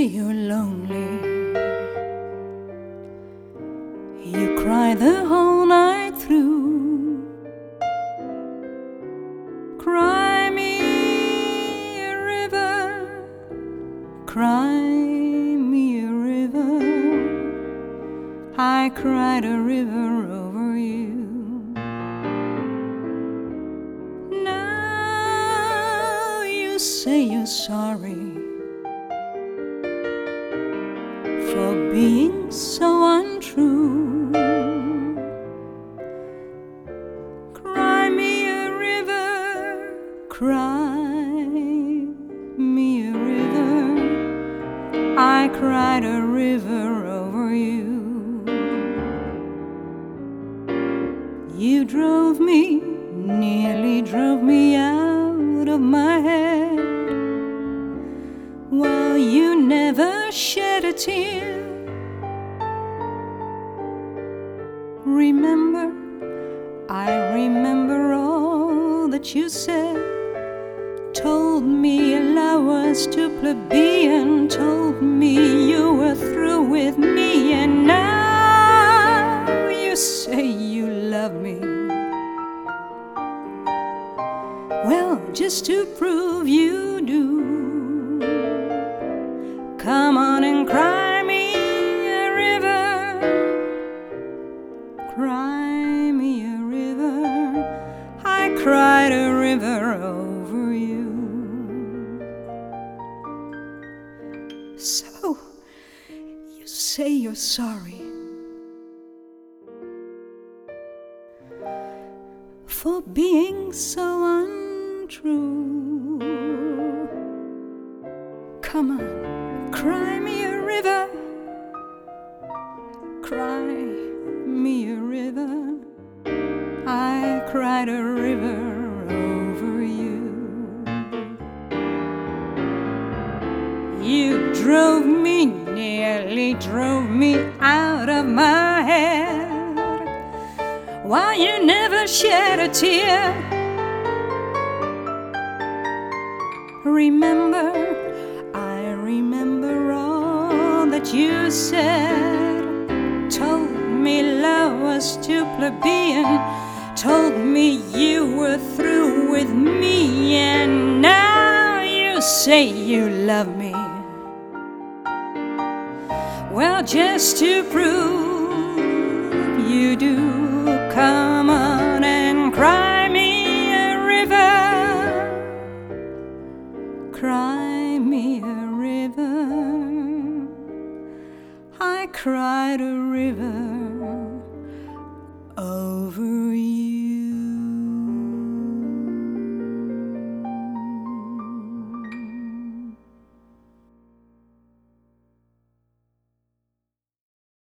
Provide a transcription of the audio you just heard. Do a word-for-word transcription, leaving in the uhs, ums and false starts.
say you're lonely. You cry the whole night through. Cry me a river, cry me a river. I cried a river over you. Now you say you're sorry for being so untrue. Cry me a river, cry me a river. I cried a river over you. You drove me, nearly drove me out of my head, while you never shed a tear. Remember, I remember all that you said. Told me love was too plebeian. Told me you were through with me. And now you say you love me. Well, just to prove you do, come on and cry me a river. Cry me a river. I cried a river over you. So, you say you're sorry for being so untrue. Come on, cry me a river. Cry me a river. I cried a river over you. You drove me, nearly drove me out of my head, while you never shed a tear. Remember, I remember all that you said. Told me love was too plebeian. Told me you were through with me. And now you say you love me. Well, just to prove you do, come on and cry me a river. Cry me a river. I cried a river over